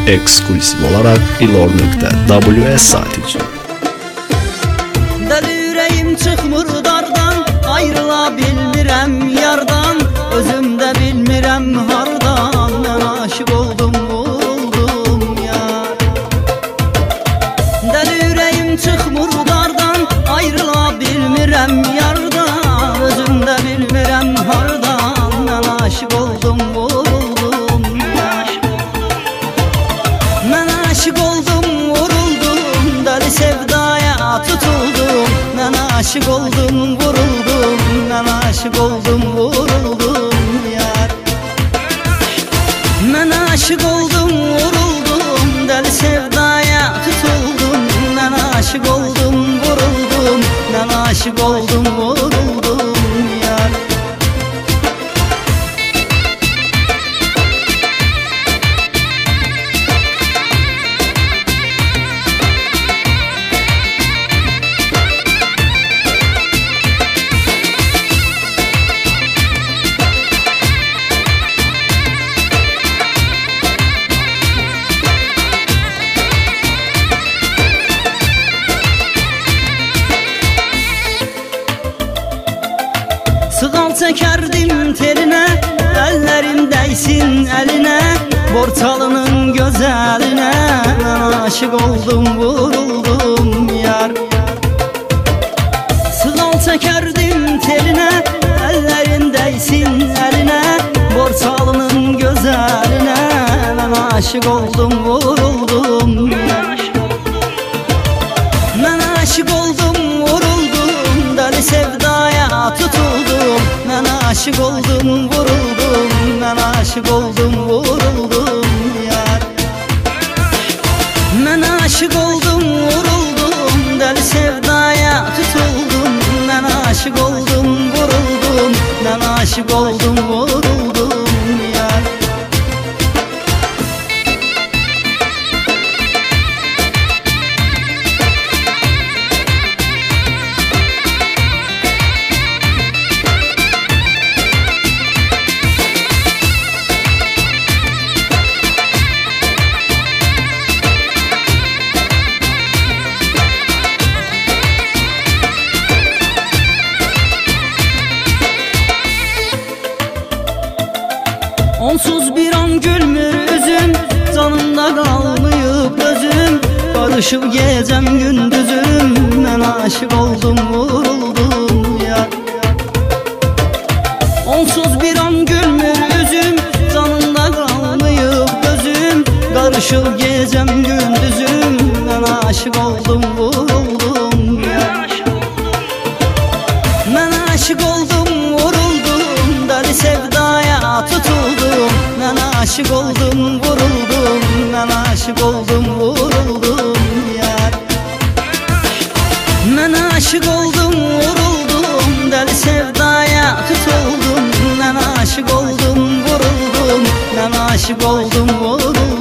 ekskluziv olarak ilor.ws satıcı. Deli yüreğim çıkmır dardan, ayrıla bilmirem yardan, özümde bilmirem hardan, ben aşık oldum vuruldum yar. Deli yüreğim çıkmır dardan, ayrıla bilmirem yardan, özümde bilmirem hardan, ben aşık oldum vuruldum yar. Ben aşık oldum vuruldum, deli sevdaya tutuldum. Ben aşık oldum vuruldum, ben aşık oldum vuruldum yar. Ben aşık oldum vuruldum, deli sevdaya tutuldum. Ben aşık oldum vuruldum, ben aşık oldum vuruldum yar. Sığal çekerdim teline, ellerim değsin eline, Borçalı'nın güzeline. Ben aşık oldum vuruldum yar. Sığal çekerdim teline, ellerim değsin eline, Borçalı'nın güzeline. Ben aşık oldum vuruldum yar. Ben aşık oldum vuruldum, deli sevdaya tutuldum. Ben aşık oldum vuruldum, ben aşık oldum vuruldum yar. Ben aşık oldum vuruldum, deli sevdaya tutuldum. Ben aşık oldum vuruldum, ben aşık oldum vuruldum yar. Onsuz bir an gülmür üzüm, canımda kalmayıp özüm, karışıp gecem gündüzüm. Ben aşık oldum vuruldum yar. Onsuz bir an gülmür üzüm, canımda kalmayıp özüm, karışıp gecem gündüzüm. Ben aşık oldum vuruldum yar. Ben aşık oldum vuruldum, deli sevdaya tutuldum. Ben aşık oldum vuruldum, ben aşık oldum vuruldum yar. Ben aşık oldum vuruldum, deli sevdaya tutuldum. Ben aşık oldum vuruldum, ben aşık oldum vuruldum.